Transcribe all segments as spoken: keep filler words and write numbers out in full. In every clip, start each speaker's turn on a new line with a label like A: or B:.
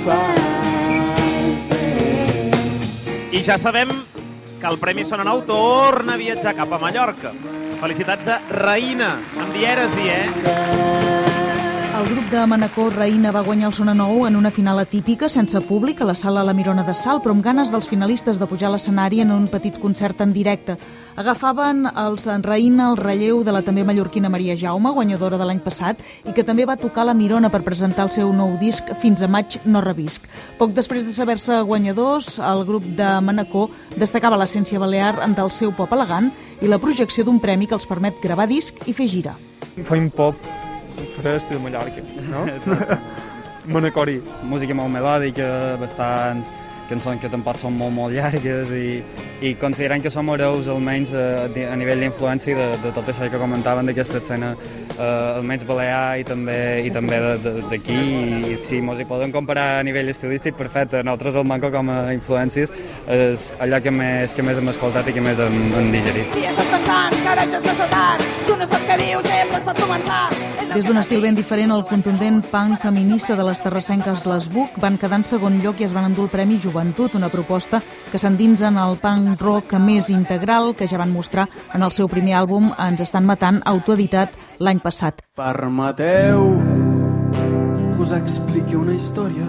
A: I ja sabem que el Premi Sona Nou torna a viatjar cap a Mallorca. Felicitats a Raïna, amb dièresi, eh?
B: El grup de Manacor Raïna va guanyar el Sona Nou en una final atípica, sense públic, a la sala La Mirona de Salt, però amb ganes dels finalistes de pujar a l'escenari en un petit concert en directe. Agafaven els Raïna el relleu de la també mallorquina Maria Jaume, guanyadora de l'any passat, i que també va tocar La Mirona per presentar el seu nou disc Fins a maig no revisc. Poc després de saber-se guanyadors, el grup de Manacor destacava l'essència balear del seu pop elegant i la projecció d'un premi que els permet gravar disc i fer gira.
C: Fa un pop fresc de Mallorca, no? Manacorí.
D: Música molt melòdica, bastant cançons que tampoc són molt, molt llargues i, i considerant que som hereus almenys a, a nivell d'influència de, de tot això que comentaven d'aquesta escena eh, almenys balear i també i també d'aquí i si mos hi podem comparar a nivell estilístic perfecte, nosaltres el Manco com a influències és allò que més, que més hem escoltat i que més hem, hem digerit.
E: Si estàs pensant que ara ja és massa tard, tu no saps què dius, sempre es pot començar.
B: Des d'un estil ben diferent, el contundent punk feminista de les terrassenques Les Buc van quedar en segon lloc i es van endur el Premi Joventut, una proposta que s'endinsa en el punk rock més integral que ja van mostrar en el seu primer àlbum Ens estan matant, autoeditat l'any passat.
F: Permeteu que us expliqui una història.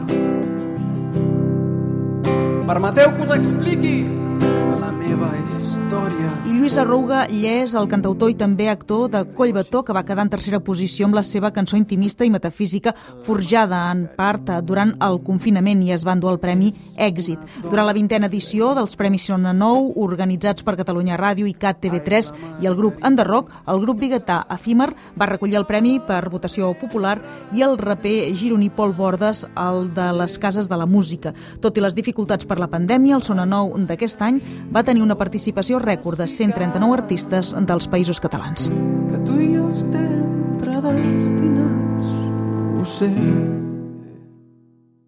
F: Permeteu que us expliqui la meva història.
B: I Lluís Arruga Lleés, el cantautor i també actor de Collbató, que va quedar en tercera posició amb la seva cançó intimista i metafísica forjada en part durant el confinament i es va endur el Premi Èxit. Durant la vintena edició dels Premis Sona Nou, organitzats per Catalunya Ràdio i C A T T V tres i el grup Enderroc, el grup biguetà Efímer va recollir el premi per votació popular i el raper gironí Pol Bordes, el de les Cases de la Música. Tot i les dificultats per la pandèmia, el Sona Nou d'aquest any va tenir una participació rècord de cent trenta-nou artistes dels Països Catalans.
F: Que tu i jo estem predestinats, ho sé.